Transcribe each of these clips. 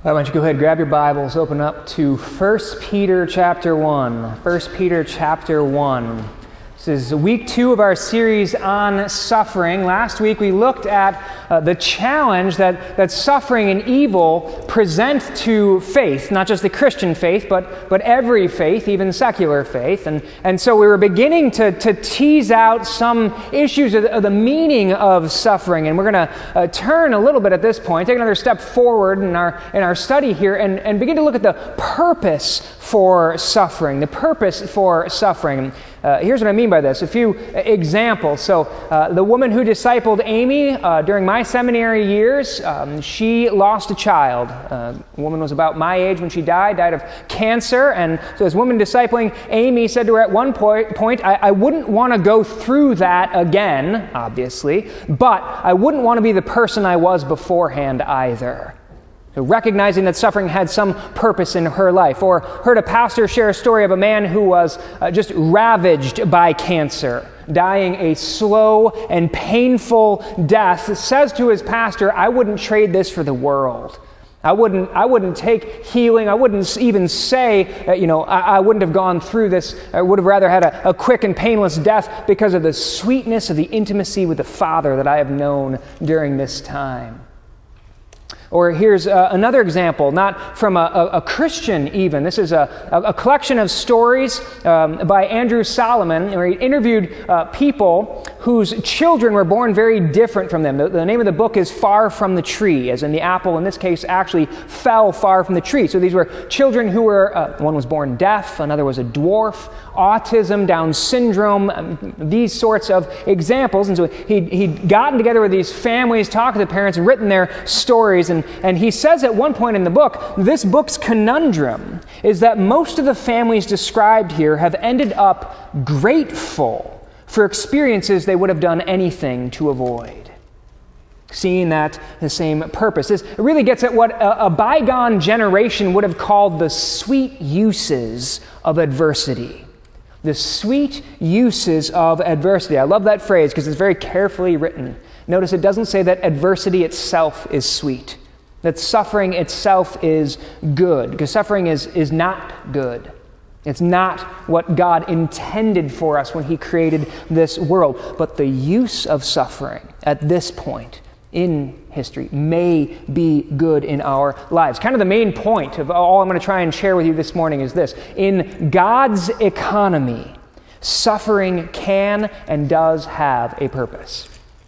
Why don't you go ahead, grab your Bibles, open up to 1 Peter chapter 1. 1 Peter chapter 1. This is week 2 of our series on suffering. Last week we looked at the challenge that suffering and evil present to faith, not just the Christian faith, but every faith, even secular faith. And so we were beginning to tease out some issues of the meaning of suffering. And we're going to turn a little bit at this point, take another step forward in our study here, and begin to look at the purpose for suffering. The purpose for suffering. Here's what I mean by this. A few examples. So the woman who discipled Amy during my seminary years, she lost a child. The woman was about my age when she died of cancer. And so this woman discipling Amy said to her at one point, I wouldn't want to go through that again, obviously, but I wouldn't want to be the person I was beforehand either. So recognizing that suffering had some purpose in her life. Or heard a pastor share a story of a man who was just ravaged by cancer, dying a slow and painful death, says to his pastor, I wouldn't trade this for the world. I wouldn't take healing. I wouldn't even say, I wouldn't have gone through this. I would have rather had a quick and painless death because of the sweetness of the intimacy with the Father that I have known during this time. Or here's another example, not from a Christian even. This is a collection of stories by Andrew Solomon, where he interviewed people whose children were born very different from them. The name of the book is Far from the Tree, as in the apple, in this case, actually fell far from the tree. So these were children who were, one was born deaf, another was a dwarf, autism, Down syndrome, these sorts of examples. And so he'd gotten together with these families, talked to the parents, and written their stories. And he says at one point in the book, this book's conundrum is that most of the families described here have ended up grateful for experiences they would have done anything to avoid. Seeing that the same purpose. This really gets at what a bygone generation would have called the sweet uses of adversity. The sweet uses of adversity. I love that phrase because it's very carefully written. Notice it doesn't say that adversity itself is sweet. That suffering itself is good, because suffering is not good. It's not what God intended for us when He created this world. But the use of suffering at this point in history may be good in our lives. Kind of the main point of all I'm going to try and share with you this morning is this. In God's economy, suffering can and does have a purpose.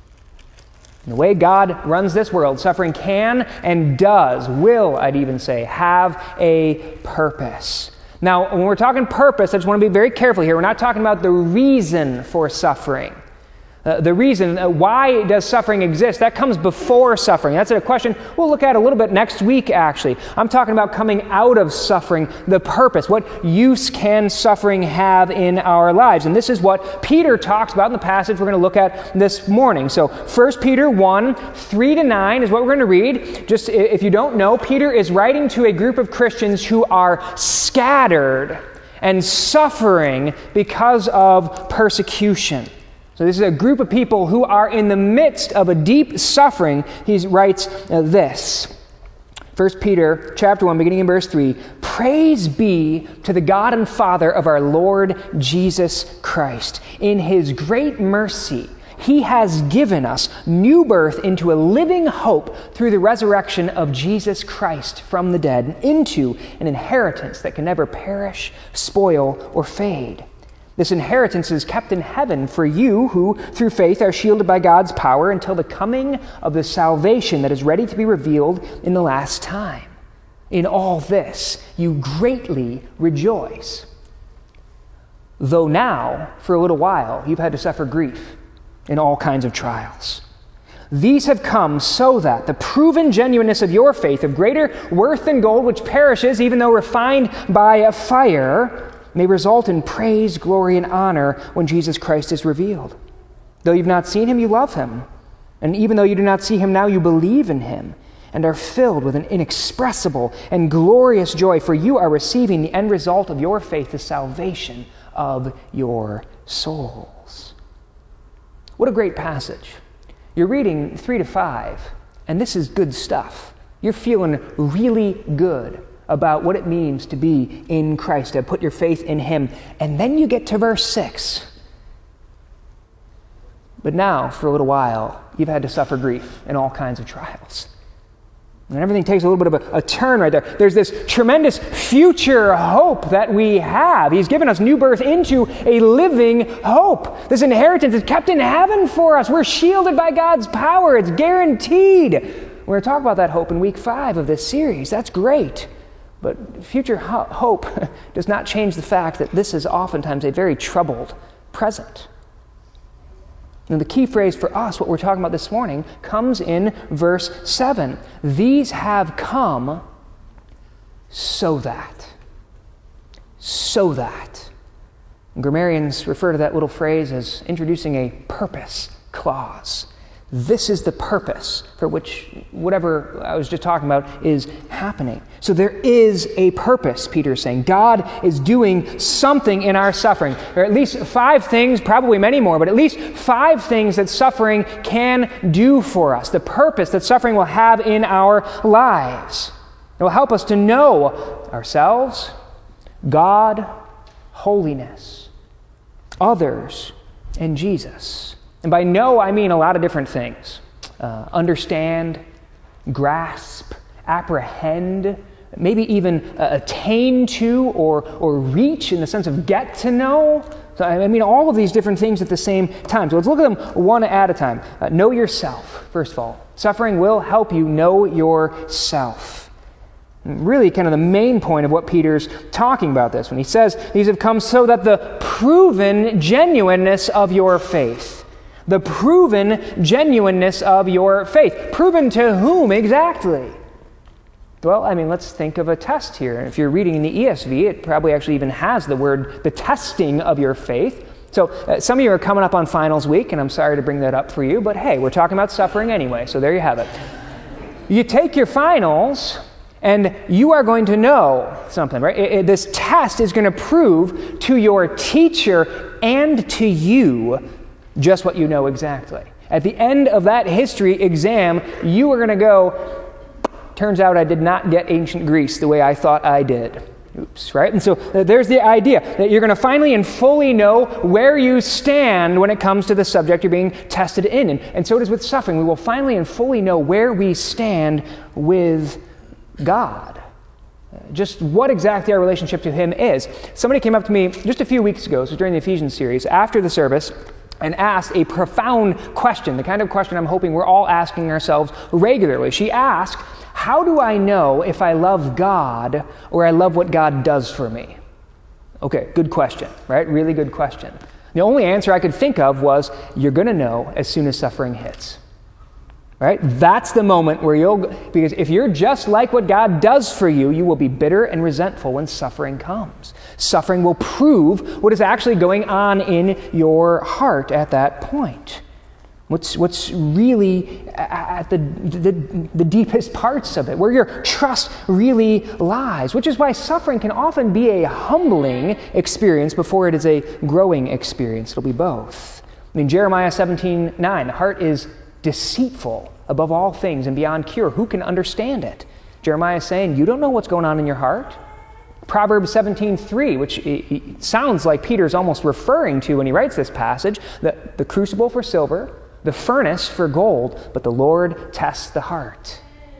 In the way God runs this world, suffering can and will, I'd even say, have a purpose. Now, when we're talking purpose, I just want to be very careful here. We're not talking about the reason for suffering. The reason, why does suffering exist? That comes before suffering. That's a question we'll look at a little bit next week, actually. I'm talking about coming out of suffering, the purpose. What use can suffering have in our lives? And this is what Peter talks about in the passage we're going to look at this morning. So 1 Peter 1, 3-9 is what we're going to read. Just if you don't know, Peter is writing to a group of Christians who are scattered and suffering because of persecution. So this is a group of people who are in the midst of a deep suffering. He writes this. 1 Peter chapter 1, beginning in verse 3. Praise be to the God and Father of our Lord Jesus Christ. In His great mercy, He has given us new birth into a living hope through the resurrection of Jesus Christ from the dead, into an inheritance that can never perish, spoil, or fade. This inheritance is kept in heaven for you who, through faith, are shielded by God's power until the coming of the salvation that is ready to be revealed in the last time. In all this, you greatly rejoice. Though now, for a little while, you've had to suffer grief in all kinds of trials. These have come so that the proven genuineness of your faith, of greater worth than gold, which perishes even though refined by a fire, may result in praise, glory, and honor when Jesus Christ is revealed. Though you've not seen Him, you love Him. And even though you do not see Him now, you believe in Him and are filled with an inexpressible and glorious joy, for you are receiving the end result of your faith, the salvation of your souls. What a great passage. You're reading 3-5, and this is good stuff. You're feeling really good about what it means to be in Christ, to put your faith in Him. And then you get to verse 6. But now, for a little while, you've had to suffer grief in all kinds of trials. And everything takes a little bit of a turn right there. There's this tremendous future hope that we have. He's given us new birth into a living hope. This inheritance is kept in heaven for us. We're shielded by God's power. It's guaranteed. We're going to talk about that hope in week 5 of this series. That's great. But future hope does not change the fact that this is oftentimes a very troubled present. And the key phrase for us, what we're talking about this morning, comes in verse 7. These have come so that. So that. And grammarians refer to that little phrase as introducing a purpose clause. This is the purpose for which whatever I was just talking about is happening. So there is a purpose, Peter is saying. God is doing something in our suffering. There are at least 5 things, probably many more, but at least 5 things that suffering can do for us. The purpose that suffering will have in our lives. It will help us to know ourselves, God, holiness, others, and Jesus. And by know, I mean a lot of different things. Understand, grasp, apprehend, maybe even attain to or reach in the sense of get to know. So I mean all of these different things at the same time. So let's look at them one at a time. Know yourself, first of all. Suffering will help you know yourself. Really kind of the main point of what Peter's talking about this when he says, these have come so that the proven genuineness of your faith. The proven genuineness of your faith. Proven to whom exactly? Well, I mean, let's think of a test here. If you're reading in the ESV, it probably actually even has the word, the testing of your faith. So some of you are coming up on finals week, and I'm sorry to bring that up for you, but hey, we're talking about suffering anyway, so there you have it. You take your finals, and you are going to know something, right? This test is going to prove to your teacher and to you just what you know exactly. At the end of that history exam, you are going to go, turns out I did not get ancient Greece the way I thought I did. Oops, right? And so there's the idea that you're going to finally and fully know where you stand when it comes to the subject you're being tested in. And so it is with suffering. We will finally and fully know where we stand with God. Just what exactly our relationship to Him is. Somebody came up to me just a few weeks ago, so during the Ephesians series, after the service, and asked a profound question, the kind of question I'm hoping we're all asking ourselves regularly. She asked, how do I know if I love God or I love what God does for me? Okay, good question, right? Really good question. The only answer I could think of was, you're going to know as soon as suffering hits. Right? That's the moment where because if you're just like what God does for you, you will be bitter and resentful when suffering comes. Suffering will prove what is actually going on in your heart at that point. What's really at the deepest parts of it, where your trust really lies, which is why suffering can often be a humbling experience before it is a growing experience. It'll be both. I mean, Jeremiah 17:9, the heart is deceitful above all things and beyond cure. Who can understand it? Jeremiah is saying, you don't know what's going on in your heart. Proverbs 17:3, which sounds like Peter's almost referring to when he writes this passage, the crucible for silver, the furnace for gold, but the Lord tests the heart.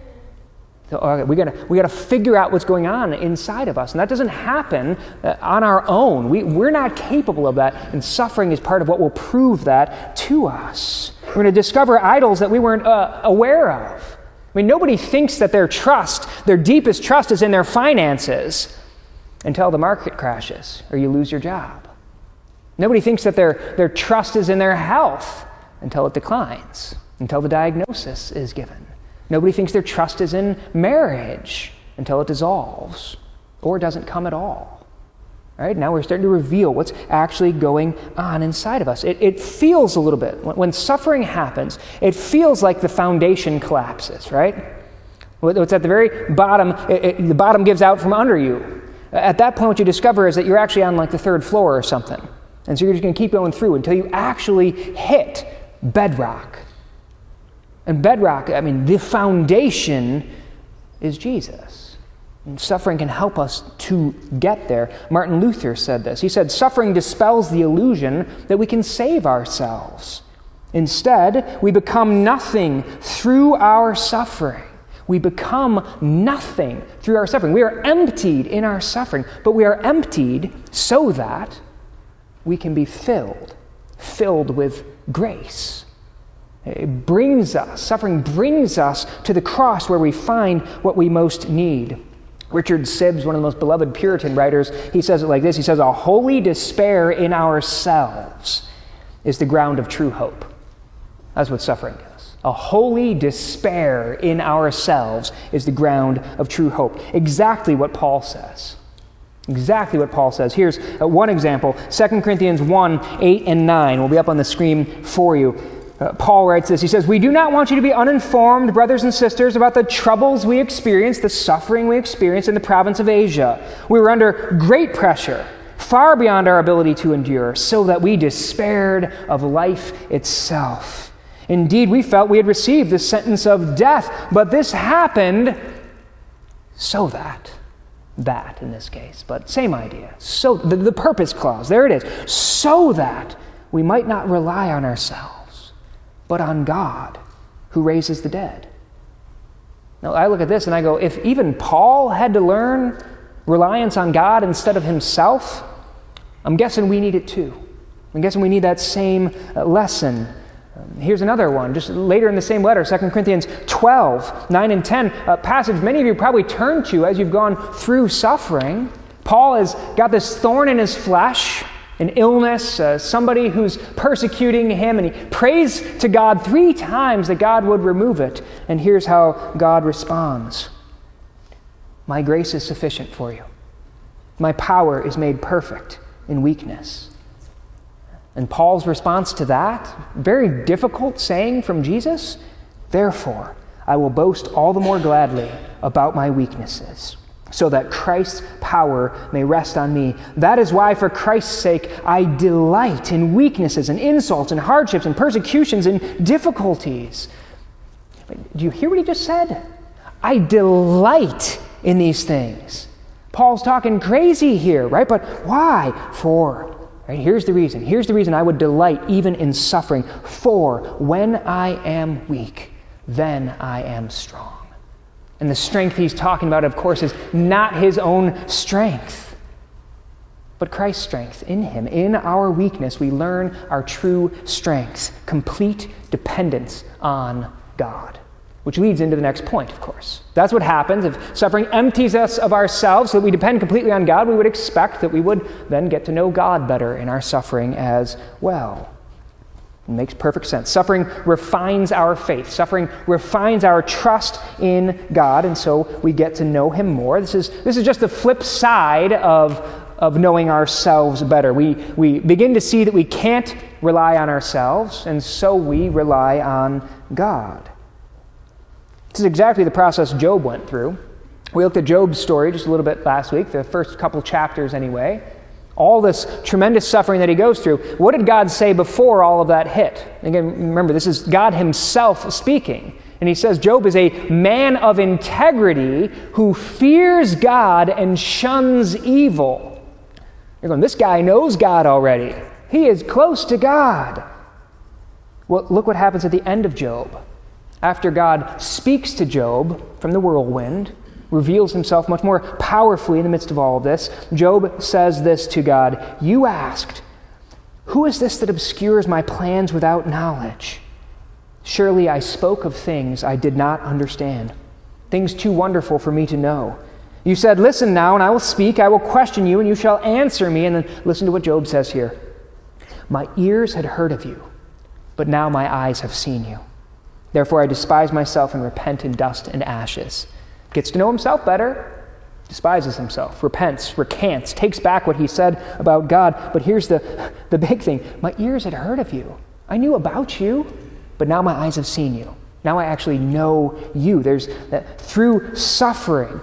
So, we got to figure out what's going on inside of us, and that doesn't happen on our own. We're not capable of that, and suffering is part of what will prove that to us. We're going to discover idols that we weren't aware of. I mean, nobody thinks that their deepest trust is in their finances until the market crashes or you lose your job. Nobody thinks that their trust is in their health until it declines, until the diagnosis is given. Nobody thinks their trust is in marriage until it dissolves or doesn't come at all. Right? Now we're starting to reveal what's actually going on inside of us. It feels a little bit, when suffering happens, it feels like the foundation collapses, right? What's at the very bottom, the bottom gives out from under you. At that point, what you discover is that you're actually on like the 3rd floor or something. And so you're just going to keep going through until you actually hit bedrock. And bedrock, I mean, the foundation is Jesus. And suffering can help us to get there. Martin Luther said this. He said, "Suffering dispels the illusion that we can save ourselves. Instead, we become nothing through our suffering. We become nothing through our suffering. We are emptied in our suffering, but we are emptied so that we can be filled with grace." Suffering brings us to the cross where we find what we most need. Richard Sibbes, one of the most beloved Puritan writers, he says it like this. He says, "A holy despair in ourselves is the ground of true hope." That's what suffering is. A holy despair in ourselves is the ground of true hope. Exactly what Paul says. Exactly what Paul says. Here's one example. 2 Corinthians 1, 8 and 9 will be up on the screen for you. Paul writes this. He says, "We do not want you to be uninformed, brothers and sisters, about the troubles we experienced, the suffering we experienced in the province of Asia. We were under great pressure, far beyond our ability to endure, so that we despaired of life itself. Indeed, we felt we had received the sentence of death, but this happened so that in this case, but same idea. So the purpose clause, there it is. So that we might not rely on ourselves, but on God who raises the dead." Now I look at this and I go, if even Paul had to learn reliance on God instead of himself, I'm guessing we need it too. I'm guessing we need that same lesson. Here's another one, just later in the same letter, 2 Corinthians 12, 9 and 10, a passage many of you probably turn to as you've gone through suffering. Paul has got this thorn in his flesh, an illness, somebody who's persecuting him, and he prays to God 3 times that God would remove it. And here's how God responds. "My grace is sufficient for you. My power is made perfect in weakness." And Paul's response to that, very difficult saying from Jesus, "Therefore, I will boast all the more gladly about my weaknesses, so that Christ's power may rest on me. That is why, for Christ's sake, I delight in weaknesses and insults and hardships and persecutions and difficulties." Do you hear what he just said? I delight in these things. Paul's talking crazy here, right? But why? Right, here's the reason. Here's the reason I would delight even in suffering. For when I am weak, then I am strong. And the strength he's talking about, of course, is not his own strength, but Christ's strength in him. In our weakness, we learn our true strength, complete dependence on God. Which leads into the next point, of course. That's what happens. If suffering empties us of ourselves so that we depend completely on God, we would expect that we would then get to know God better in our suffering as well. It makes perfect sense. Suffering refines our faith. Suffering refines our trust in God, and so we get to know him more. This is just the flip side of knowing ourselves better. We begin to see that we can't rely on ourselves, and so we rely on God. This is exactly the process Job went through. We looked at Job's story just a little bit last week, the first couple chapters anyway. All this tremendous suffering that he goes through. What did God say before all of that hit? Again, remember, this is God himself speaking. And he says Job is a man of integrity who fears God and shuns evil. You're going, this guy knows God already. He is close to God. Well, look what happens at the end of Job. After God speaks to Job from the whirlwind, reveals himself much more powerfully in the midst of all of this, Job says this to God, "You asked, 'Who is this that obscures my plans without knowledge?' Surely I spoke of things I did not understand, things too wonderful for me to know. You said, 'Listen now, and I will speak. I will question you, and you shall answer me.'" And then listen to what Job says here. "My ears had heard of you, but now my eyes have seen you. Therefore I despise myself and repent in dust and ashes." Gets to know himself better, despises himself, repents, recants, takes back what he said about God. But here's the big thing. My ears had heard of you. I knew about you, but now my eyes have seen you. Now I actually know you. There's that through suffering,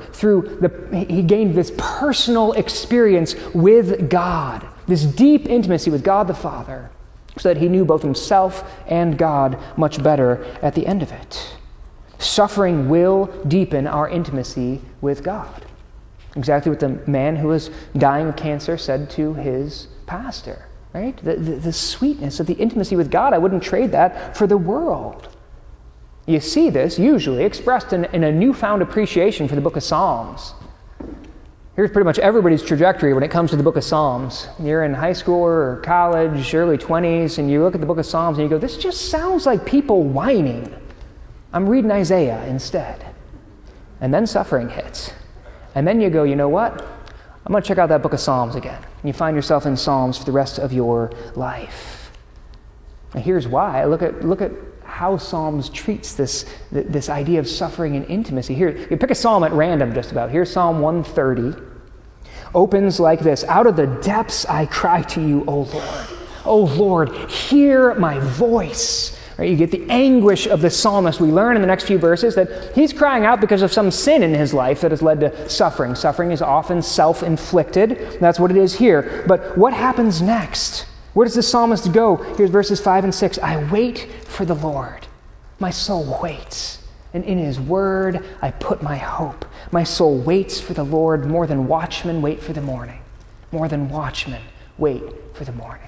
he gained this personal experience with God, this deep intimacy with God the Father, so that he knew both himself and God much better at the end of it. Suffering will deepen our intimacy with God. Exactly what the man who was dying of cancer said to his pastor, right? The sweetness of the intimacy with God, I wouldn't trade that for the world. You see this usually expressed in a newfound appreciation for the book of Psalms. Here's pretty much everybody's trajectory when it comes to the book of Psalms. You're in high school or college, early 20s, and you look at the book of Psalms and you go, this just sounds like people whining. I'm reading Isaiah instead. And then suffering hits. And then you go, you know what? I'm going to check out that book of Psalms again. And you find yourself in Psalms for the rest of your life. And here's why. Look at how Psalms treats this idea of suffering and intimacy. Here, you pick a psalm at random just about. Here's Psalm 130. Opens like this. Out of the depths I cry to you, O Lord. O Lord, hear my voice. Right, you get the anguish of the psalmist. We learn in the next few verses that he's crying out because of some sin in his life that has led to suffering. Suffering is often self-inflicted. That's what it is here. But what happens next? Where does the psalmist go? Here's verses 5 and 6. I wait for the Lord. My soul waits. And in his word I put my hope. My soul waits for the Lord more than watchmen wait for the morning. More than watchmen wait for the morning.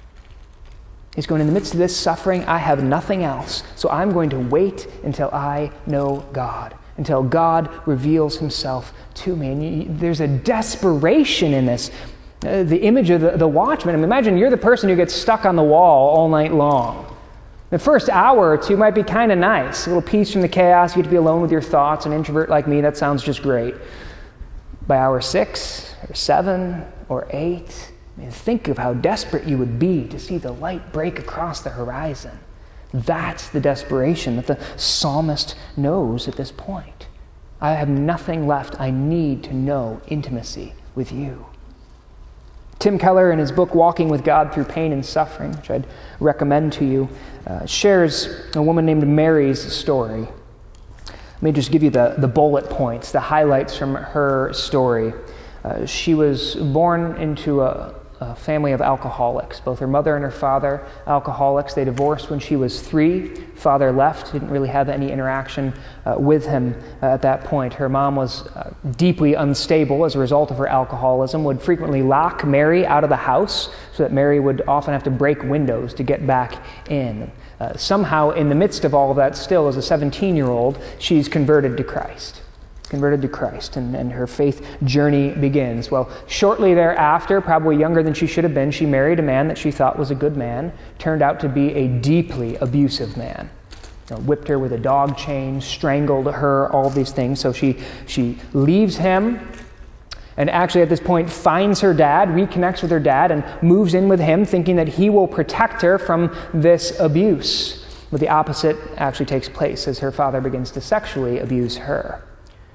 He's going, in the midst of this suffering, I have nothing else. So I'm going to wait until I know God. Until God reveals himself to me. And there's a desperation in this. The image of the watchman. I mean, imagine you're the person who gets stuck on the wall all night long. The first hour or two might be kind of nice. A little peace from the chaos. You get to be alone with your thoughts. An introvert like me, that sounds just great. By hour 6 or 7 or 8... I mean, think of how desperate you would be to see the light break across the horizon. That's the desperation that the psalmist knows at this point. I have nothing left. I need to know intimacy with you. Tim Keller, in his book Walking with God Through Pain and Suffering, which I'd recommend to you, shares a woman named Mary's story. Let me just give you the bullet points, the highlights from her story. She was born into a family of alcoholics. Both her mother and her father, alcoholics. They divorced when she was 3. Father left, didn't really have any interaction with him at that point. Her mom was deeply unstable as a result of her alcoholism, would frequently lock Mary out of the house so that Mary would often have to break windows to get back in. Somehow, in the midst of all of that, still as a 17-year-old, she's converted to Christ. And her faith journey begins. Well, shortly thereafter, probably younger than she should have been, she married a man that she thought was a good man. Turned out to be a deeply abusive man. Whipped her with a dog chain, strangled her, all of these things. So she leaves him, and actually at this point finds her dad, reconnects with her dad, and moves in with him, thinking that he will protect her from this abuse. But the opposite actually takes place as her father begins to sexually abuse her.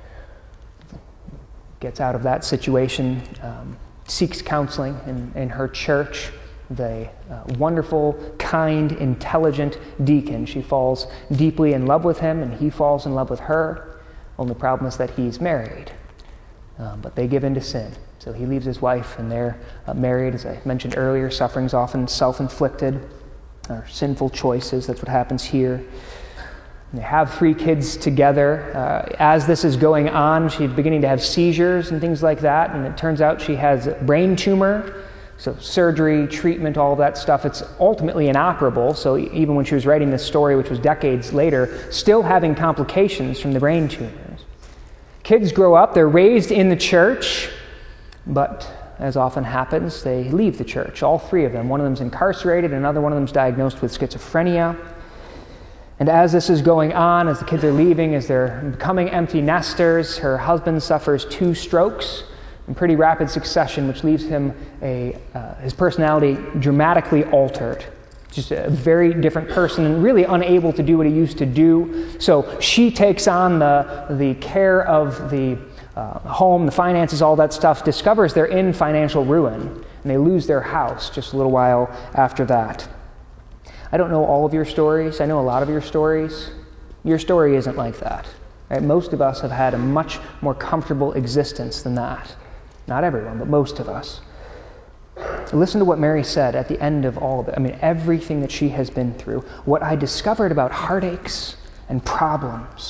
Gets out of that situation, seeks counseling in her church. The wonderful, kind, intelligent deacon. She falls deeply in love with him, and he falls in love with her. Only problem is that he's married. But they give in to sin. So he leaves his wife, and they're married. As I mentioned earlier, suffering's often self-inflicted, or sinful choices. That's what happens here. They have 3 kids together. As this is going on, she's beginning to have seizures and things like that, and it turns out she has a brain tumor. So surgery, treatment, all of that stuff, it's ultimately inoperable. So even when she was writing this story, which was decades later, still having complications from the brain tumors. Kids grow up, they're raised in the church, but as often happens, they leave the church, all 3 of them. One of them's incarcerated, another one of them's diagnosed with schizophrenia. And as this is going on, as the kids are leaving, as they're becoming empty nesters, her husband suffers 2 strokes in pretty rapid succession, which leaves him his personality dramatically altered. Just a very different person and really unable to do what he used to do. So she takes on the care of the home, the finances, all that stuff, discovers they're in financial ruin, and they lose their house just a little while after that. I don't know all of your stories. I know a lot of your stories. Your story isn't like that. Right? Most of us have had a much more comfortable existence than that. Not everyone, but most of us. Listen to what Mary said at the end of all of it. I mean, everything that she has been through. What I discovered about heartaches and problems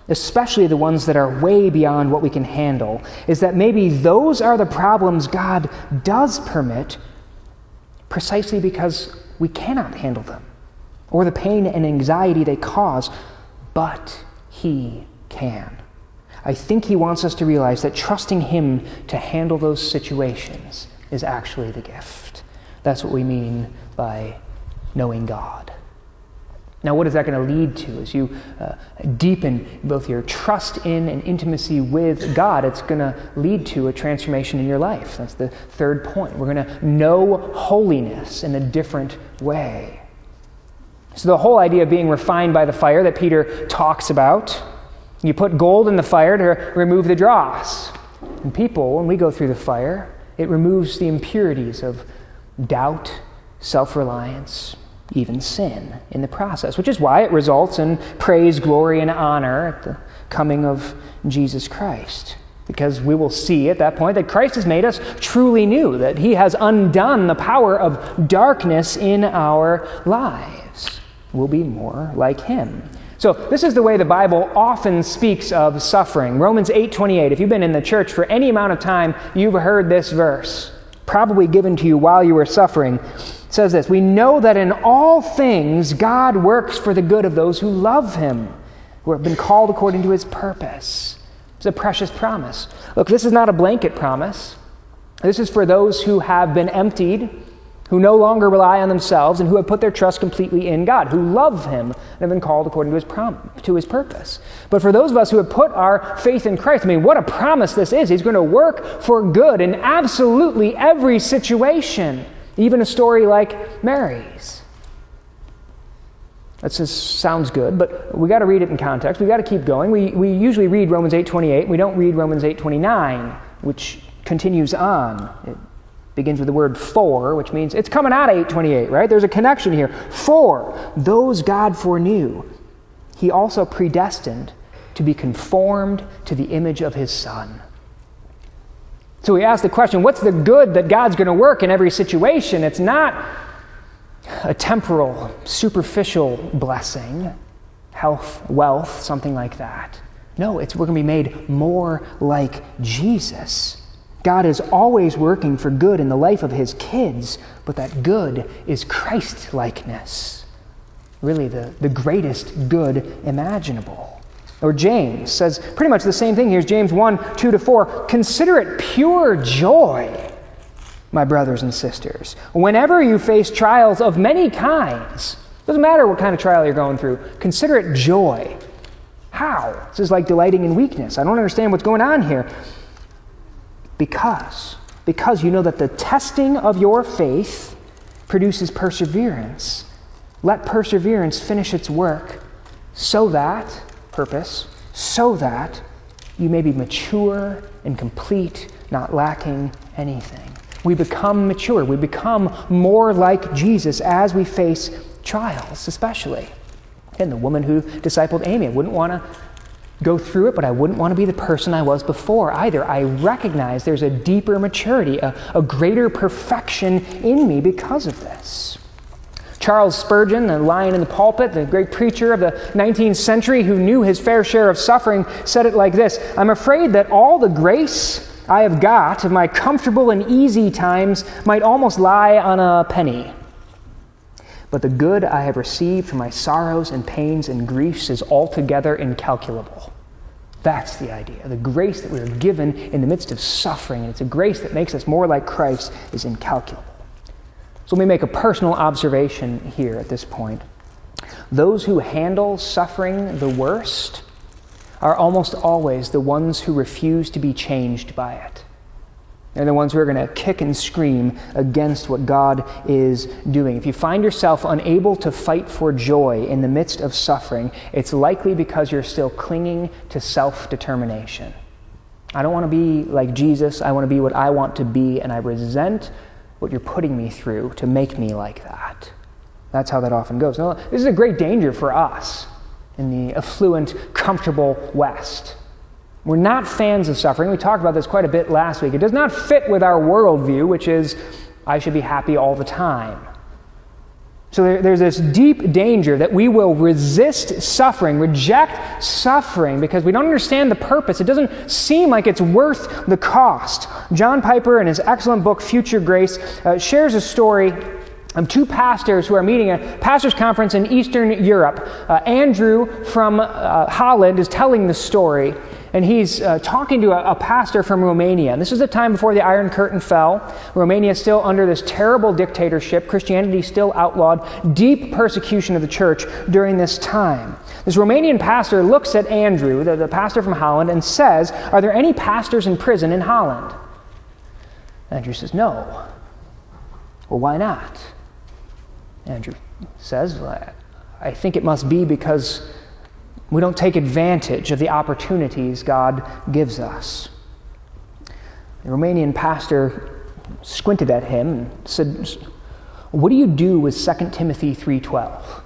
especially the ones that are way beyond what we can handle, is that maybe those are the problems God does permit precisely because we cannot handle them, or the pain and anxiety they cause, but He can. I think He wants us to realize that trusting Him to handle those situations is actually the gift. That's what we mean by knowing God. Now, what is that going to lead to? As you deepen both your trust in and intimacy with God, it's going to lead to a transformation in your life. That's the third point. We're going to know holiness in a different way. So the whole idea of being refined by the fire that Peter talks about, you put gold in the fire to remove the dross. And people, when we go through the fire, it removes the impurities of doubt, self-reliance, even sin in the process, which is why it results in praise, glory, and honor at the coming of Jesus Christ. Because we will see at that point that Christ has made us truly new, that He has undone the power of darkness in our lives. We'll be more like Him. So this is the way the Bible often speaks of suffering. Romans 8:28. If you've been in the church for any amount of time, you've heard this verse, probably given to you while you were suffering. It says this: "We know that in all things God works for the good of those who love Him, who have been called according to His purpose." It's a precious promise. Look, this is not a blanket promise. This is for those who have been emptied, who no longer rely on themselves, and who have put their trust completely in God, who love Him and have been called according to His purpose. But for those of us who have put our faith in Christ, I mean, what a promise this is. He's going to work for good in absolutely every situation, even a story like Mary's. That just sounds good, but we got to read it in context. We got to keep going. We usually read Romans 8:28. We don't read Romans 8:29, which continues on. It begins with the word "for," which means it's coming out of 8:28, right? There's a connection here. "For those God foreknew, He also predestined to be conformed to the image of His Son." So we ask the question, what's the good that God's going to work in every situation? It's not a temporal, superficial blessing, health, wealth, something like that. No, we're going to be made more like Jesus. God is always working for good in the life of His kids, but that good is Christ-likeness. Really the greatest good imaginable. Or James says pretty much the same thing. Here's James 1:2-4. "Consider it pure joy, my brothers and sisters, whenever you face trials of many kinds." Doesn't matter what kind of trial you're going through. Consider it joy. How? This is like delighting in weakness. I don't understand what's going on here. Because you know that the testing of your faith produces perseverance. Let perseverance finish its work, so that you may be mature and complete, not lacking anything. We become mature. We become more like Jesus as we face trials, especially. And the woman who discipled Amy, I wouldn't want to go through it, but I wouldn't want to be the person I was before either. I recognize there's a deeper maturity, a greater perfection in me because of this. Charles Spurgeon, the lion in the pulpit, the great preacher of the 19th century who knew his fair share of suffering, said it like this: "I'm afraid that all the grace I have got of my comfortable and easy times might almost lie on a penny. But the good I have received from my sorrows and pains and griefs is altogether incalculable." That's the idea. The grace that we are given in the midst of suffering, and it's a grace that makes us more like Christ, is incalculable. So let me make a personal observation here at this point. Those who handle suffering the worst are almost always the ones who refuse to be changed by it. They're the ones who are going to kick and scream against what God is doing. If you find yourself unable to fight for joy in the midst of suffering, it's likely because you're still clinging to self-determination. I don't want to be like Jesus. I want to be what I want to be, and I resent what you're putting me through to make me like that. That's how that often goes. Now, this is a great danger for us in the affluent, comfortable West. We're not fans of suffering. We talked about this quite a bit last week. It does not fit with our worldview, which is, I should be happy all the time. So there's this deep danger that we will resist suffering, reject suffering, because we don't understand the purpose. It doesn't seem like it's worth the cost. John Piper, in his excellent book, Future Grace, shares a story of two pastors who are meeting at a pastors' conference in Eastern Europe. Andrew from Holland is telling the story, and he's talking to a pastor from Romania. And this is the time before the Iron Curtain fell. Romania is still under this terrible dictatorship. Christianity is still outlawed. Deep persecution of the church during this time. This Romanian pastor looks at Andrew, the pastor from Holland, and says, "Are there any pastors in prison in Holland?" Andrew says, "No." "Well, why not?" Andrew says, "Well, I think it must be because we don't take advantage of the opportunities God gives us." The Romanian pastor squinted at him and said, "What do you do with 2 Timothy 3:12?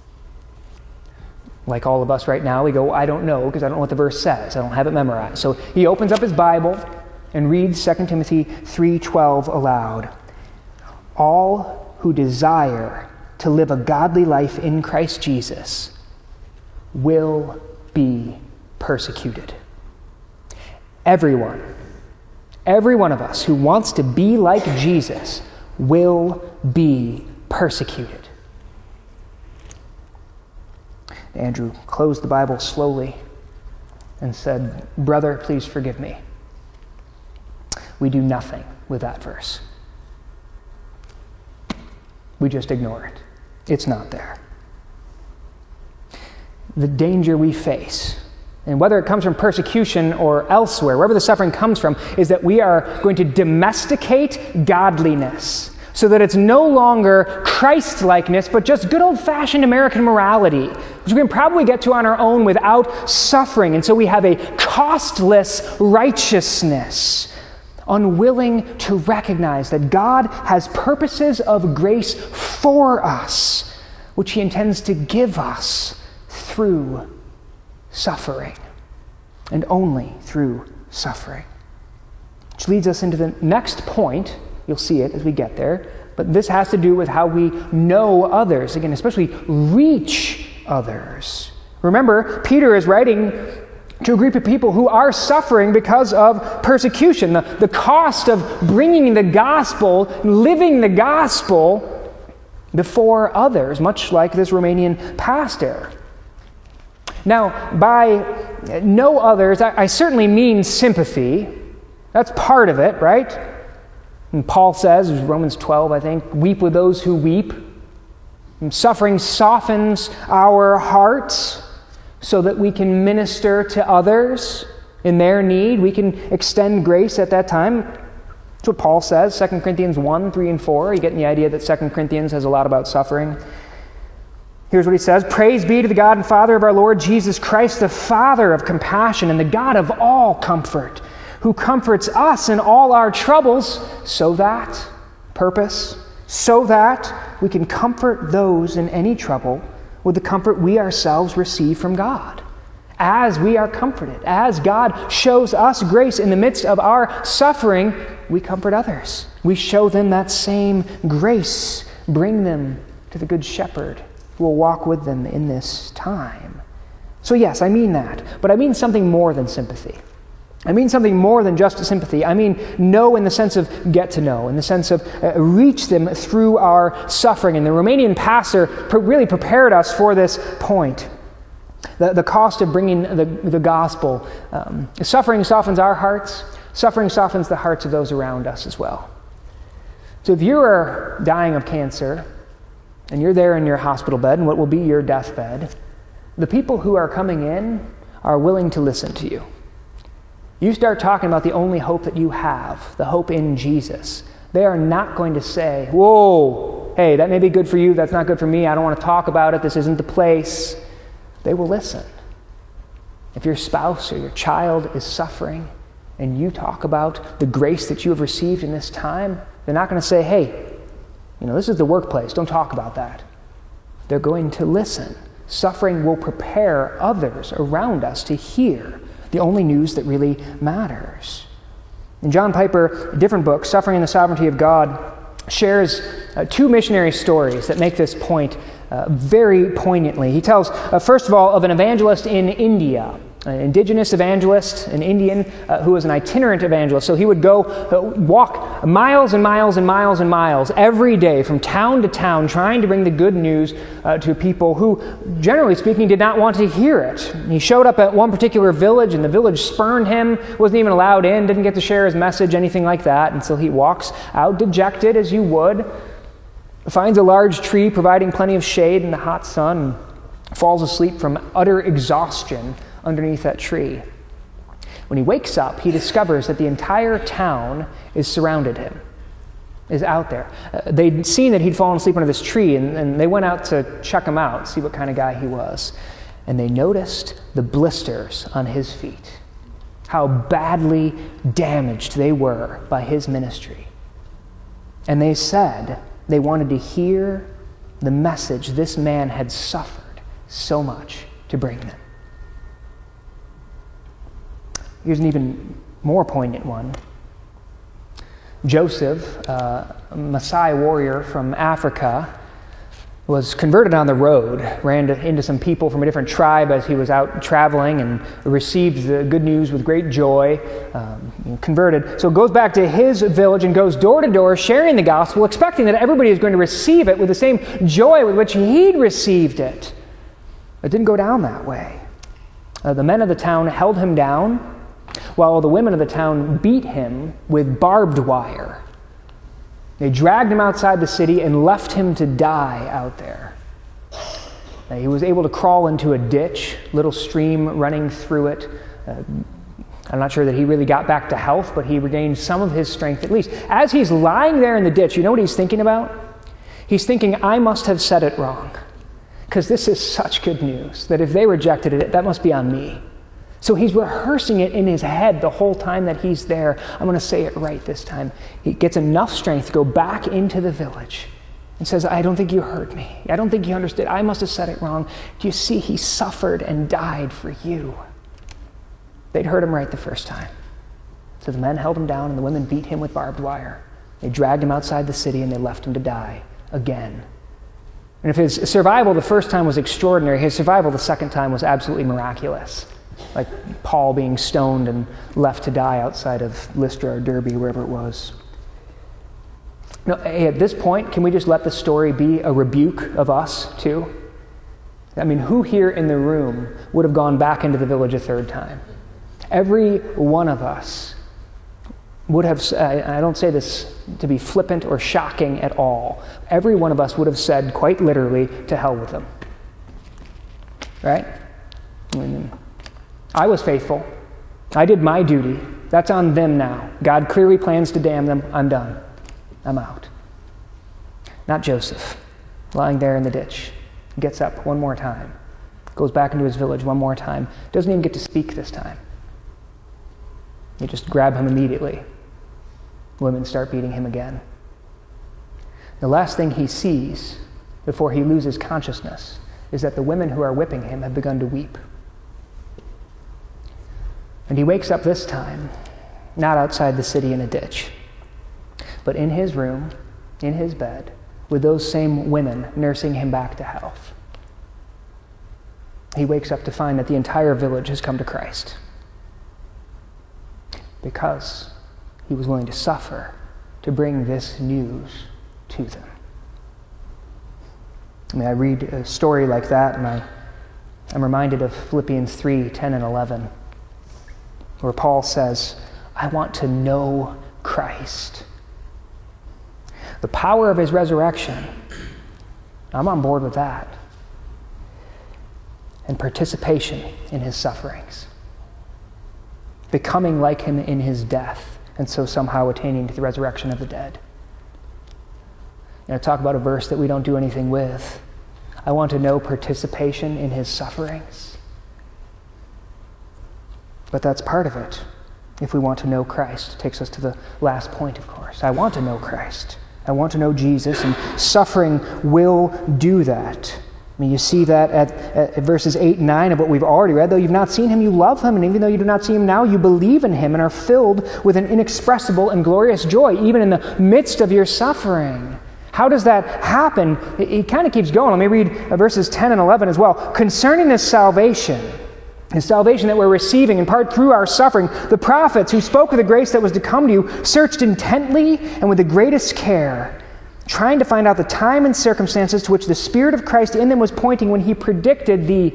Like all of us right now, we go, "I don't know, because I don't know what the verse says. I don't have it memorized." So he opens up his Bible and reads 2 Timothy 3:12 aloud. "All who desire to live a godly life in Christ Jesus will be persecuted." Every one of us who wants to be like Jesus will be persecuted. Andrew closed the Bible slowly and said, "Brother, please forgive me. We do nothing with that verse. We just ignore it. It's not there." The danger we face, and whether it comes from persecution or elsewhere, wherever the suffering comes from, is that we are going to domesticate godliness so that it's no longer Christ-likeness, but just good old-fashioned American morality, which we can probably get to on our own without suffering. And so we have a costless righteousness, unwilling to recognize that God has purposes of grace for us, which He intends to give us through suffering, and only through suffering. Which leads us into the next point. You'll see it as we get there, but this has to do with how we know others, again, especially reach others. Remember, Peter is writing to a group of people who are suffering because of persecution. The cost of bringing the gospel, living the gospel before others, much like this Romanian pastor. Now, by know others, I certainly mean sympathy. That's part of it, right? And Paul says, Romans 12, I think, "Weep with those who weep." And suffering softens our hearts so that we can minister to others in their need. We can extend grace at that time. That's what Paul says, 2 Corinthians 1, 3, and 4. You get the idea that 2 Corinthians has a lot about suffering. Here's what he says: "Praise be to the God and Father of our Lord Jesus Christ, the Father of compassion and the God of all comfort, who comforts us in all our troubles, so that we can comfort those in any trouble with the comfort we ourselves receive from God. As we are comforted, as God shows us grace in the midst of our suffering, we comfort others. We show them that same grace, bring them to the Good Shepherd who will walk with them in this time." So yes, I mean that, but I mean something more than sympathy. I mean something more than just sympathy. I mean know in the sense of get to know, in the sense of reach them through our suffering. And the Romanian pastor really prepared us for this point. The cost of bringing the gospel. Suffering softens our hearts. Suffering softens the hearts of those around us as well. So if you are dying of cancer, and you're there in your hospital bed, and what will be your deathbed, the people who are coming in are willing to listen to you. You start talking about the only hope that you have, the hope in Jesus. They are not going to say, "Whoa, hey, that may be good for you, that's not good for me, I don't want to talk about it, this isn't the place." They will listen. If your spouse or your child is suffering, and you talk about the grace that you have received in this time, they're not going to say, "Hey, this is the workplace, don't talk about that." They're going to listen. Suffering will prepare others around us to hear the only news that really matters. In John Piper, a different book, Suffering and the Sovereignty of God, shares two missionary stories that make this point very poignantly. He tells, first of all, of an evangelist in India, an indigenous evangelist, an Indian who was an itinerant evangelist. So he would go walk miles and miles and miles and miles every day from town to town trying to bring the good news to people who, generally speaking, did not want to hear it. He showed up at one particular village and the village spurned him, wasn't even allowed in, didn't get to share his message, anything like that, until he walks out dejected as you would, finds a large tree providing plenty of shade in the hot sun, and falls asleep from utter exhaustion underneath that tree. When he wakes up, he discovers that the entire town is surrounded him, is out there. They'd seen that he'd fallen asleep under this tree, and they went out to check him out, see what kind of guy he was. And they noticed the blisters on his feet, how badly damaged they were by his ministry. And they said they wanted to hear the message this man had suffered so much to bring them. Here's an even more poignant one. Joseph, a Maasai warrior from Africa, was converted on the road, ran into some people from a different tribe as he was out traveling and received the good news with great joy, converted. So goes back to his village and goes door to door sharing the gospel, expecting that everybody is going to receive it with the same joy with which he'd received it. It didn't go down that way. The men of the town held him down, while the women of the town beat him with barbed wire. They dragged him outside the city and left him to die out there. He was able to crawl into a ditch, little stream running through it. I'm not sure that he really got back to health, but he regained some of his strength at least. As he's lying there in the ditch, you know what he's thinking about? He's thinking, I must have said it wrong, because this is such good news that if they rejected it, that must be on me. So he's rehearsing it in his head the whole time that he's there. I'm going to say it right this time. He gets enough strength to go back into the village and says, I don't think you heard me. I don't think you understood. I must have said it wrong. Do you see? He suffered and died for you. They'd heard him right the first time. So the men held him down and the women beat him with barbed wire. They dragged him outside the city and they left him to die again. And if his survival the first time was extraordinary, his survival the second time was absolutely miraculous. Like Paul being stoned and left to die outside of Lystra or Derbe, wherever it was. No, hey, at this point, can we just let the story be a rebuke of us too? I mean, who here in the room would have gone back into the village a third time? Every one of us would have, I don't say this to be flippant or shocking at all, every one of us would have said quite literally, to hell with them. Right? I was faithful. I did my duty. That's on them now. God clearly plans to damn them. I'm done. I'm out. Not Joseph, lying there in the ditch. Gets up one more time. Goes back into his village one more time. Doesn't even get to speak this time. You just grab him immediately. Women start beating him again. The last thing he sees before he loses consciousness is that the women who are whipping him have begun to weep. And he wakes up this time, not outside the city in a ditch, but in his room, in his bed, with those same women nursing him back to health. He wakes up to find that the entire village has come to Christ because he was willing to suffer to bring this news to them. I mean, I read a story like that, and I'm reminded of Philippians 3:10 and 11, where Paul says, I want to know Christ. The power of his resurrection. I'm on board with that. And participation in his sufferings. Becoming like him in his death, and so somehow attaining to the resurrection of the dead. Talk about a verse that we don't do anything with. I want to know participation in his sufferings. But that's part of it. If we want to know Christ, it takes us to the last point, of course. I want to know Christ. I want to know Jesus, and suffering will do that. I mean, you see that at verses 8 and 9 of what we've already read. Though you've not seen him, you love him, and even though you do not see him now, you believe in him and are filled with an inexpressible and glorious joy, even in the midst of your suffering. How does that happen? He kind of keeps going. Let me read verses 10 and 11 as well. Concerning this salvation that we're receiving in part through our suffering, the prophets who spoke of the grace that was to come to you searched intently and with the greatest care, trying to find out the time and circumstances to which the Spirit of Christ in them was pointing when he predicted the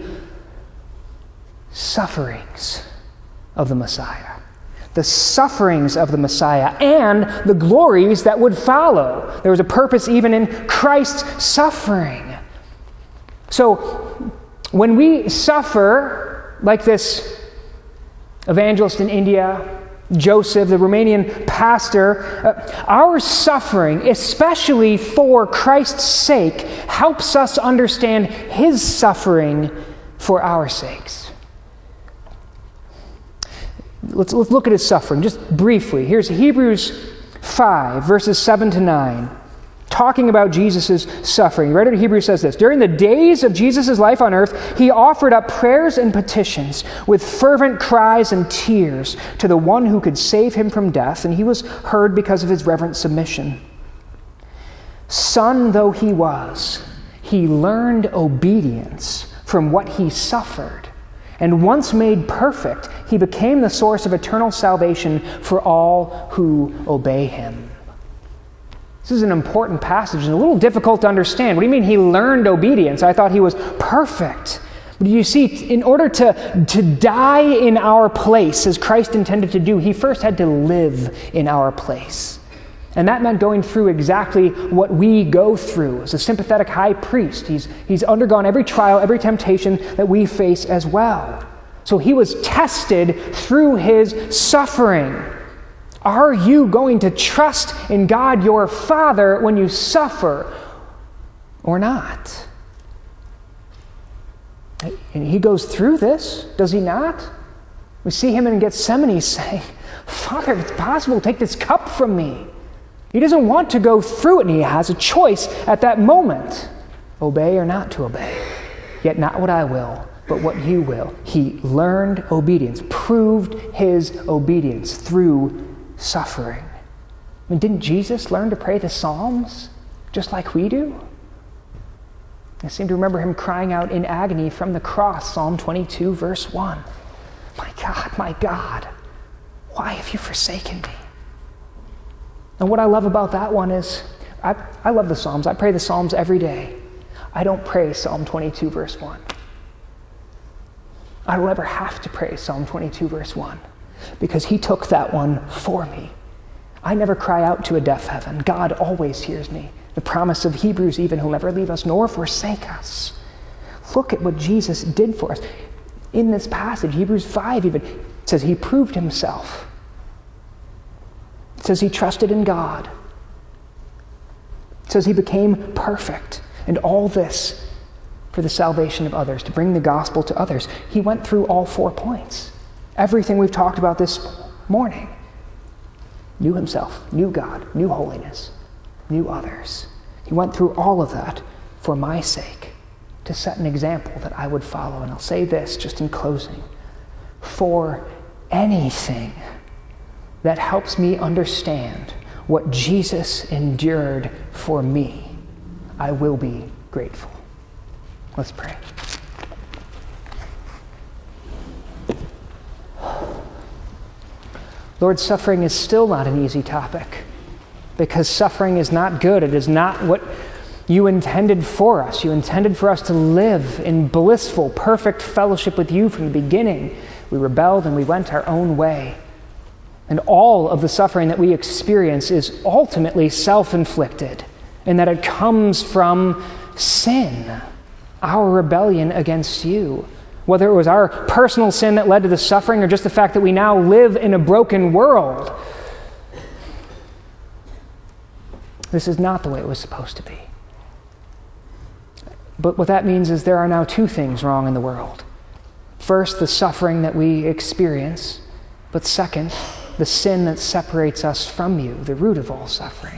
sufferings of the Messiah. The sufferings of the Messiah and the glories that would follow. There was a purpose even in Christ's suffering. So when we suffer, like this evangelist in India, Joseph, the Romanian pastor, our suffering, especially for Christ's sake, helps us understand his suffering for our sakes. Let's look at his suffering just briefly. Here's Hebrews 5, verses 7 to 9, talking about Jesus' suffering. The writer of Hebrews says this: during the days of Jesus' life on earth, he offered up prayers and petitions with fervent cries and tears to the one who could save him from death, and he was heard because of his reverent submission. Son though he was, he learned obedience from what he suffered. And once made perfect, he became the source of eternal salvation for all who obey him. This is an important passage and a little difficult to understand. What do you mean he learned obedience? I thought he was perfect. But you see, in order to die in our place, as Christ intended to do, he first had to live in our place. And that meant going through exactly what we go through. As a sympathetic high priest, he's undergone every trial, every temptation that we face as well. So he was tested through his suffering. Are you going to trust in God your Father when you suffer or not? And he goes through this, does he not? We see him in Gethsemane saying, Father, if it's possible, take this cup from me. He doesn't want to go through it, and he has a choice at that moment. Obey or not to obey. Yet not what I will, but what you will. He learned obedience, proved his obedience through suffering. I mean, didn't Jesus learn to pray the Psalms just like we do? I seem to remember him crying out in agony from the cross, Psalm 22, verse 1. My God, why have you forsaken me? And what I love about that one is, I love the Psalms. I pray the Psalms every day. I don't pray Psalm 22, verse 1. I don't ever have to pray Psalm 22, verse 1, because he took that one for me. I never cry out to a deaf heaven. God always hears me. The promise of Hebrews even, he'll never leave us nor forsake us. Look at what Jesus did for us. In this passage, Hebrews 5 even, it says he proved himself. It says he trusted in God. It says he became perfect. And all this for the salvation of others, to bring the gospel to others. He went through all 4 points. Everything we've talked about this morning. Knew himself, knew God, knew holiness, knew others. He went through all of that for my sake, to set an example that I would follow. And I'll say this just in closing. For anything that helps me understand what Jesus endured for me, I will be grateful. Let's pray. Lord, suffering is still not an easy topic, because suffering is not good. It is not what you intended for us. You intended for us to live in blissful, perfect fellowship with you from the beginning. We rebelled and we went our own way. And all of the suffering that we experience is ultimately self-inflicted, in that it comes from sin, our rebellion against you. Whether it was our personal sin that led to the suffering or just the fact that we now live in a broken world. This is not the way it was supposed to be. But what that means is there are now 2 things wrong in the world. First, the suffering that we experience, but second, the sin that separates us from you, the root of all suffering.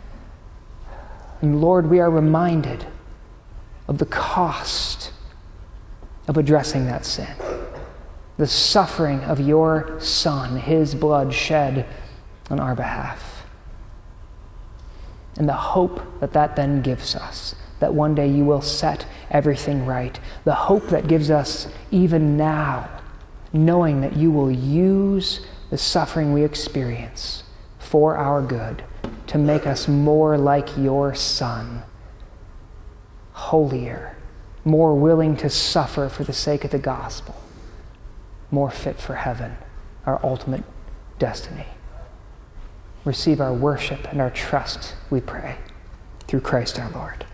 And Lord, we are reminded of the cost of addressing that sin. The suffering of your Son, his blood shed on our behalf. and the hope that that then gives us, that one day you will set everything right. The hope that gives us even now, knowing that you will use the suffering we experience for our good, to make us more like your Son, holier, more willing to suffer for the sake of the gospel, more fit for heaven, our ultimate destiny. Receive our worship and our trust, we pray, through Christ our Lord.